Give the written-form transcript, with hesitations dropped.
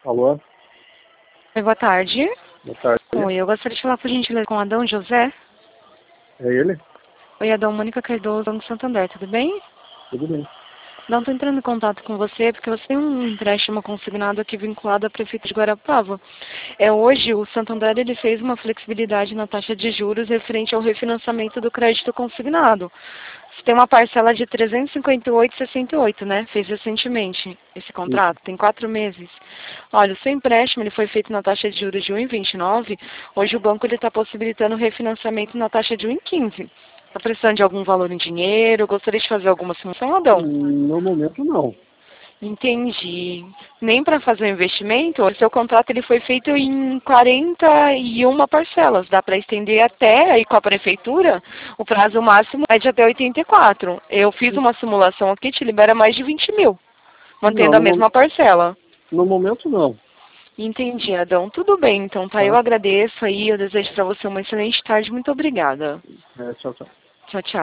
Alô? Oi, boa tarde. Boa tarde. Oi, eu gostaria de falar, por gentileza, com Adão José. É ele? Oi, Adão, Mônica Cardoso, Banco Santander, tudo bem? Tudo bem. Não, estou entrando em contato com você porque você tem um empréstimo consignado aqui vinculado à Prefeitura de Guarapava. Hoje, o Santander ele fez uma flexibilidade na taxa de juros referente ao refinanciamento do crédito consignado. Você tem uma parcela de 358,68, né? Fez recentemente esse contrato, tem 4 meses. Olha, o seu empréstimo ele foi feito na taxa de juros de 1,29. Hoje o banco está possibilitando o refinanciamento na taxa de 1,15. Está precisando de algum valor em dinheiro? Gostaria de fazer alguma simulação, Adão? No momento, não. Entendi. Nem para fazer o investimento? O seu contrato ele foi feito em 41 parcelas. Dá para estender até, aí com a prefeitura, o prazo máximo é de até 84. Eu fiz uma simulação aqui, te libera mais de 20 mil, mantendo Não, a mesma parcela. no momento, não. Entendi, Adão. Tudo bem, então, tá? Tá? Eu agradeço aí, eu desejo para você uma excelente tarde. Muito obrigada. Tchau, tchau. Tchau, tchau.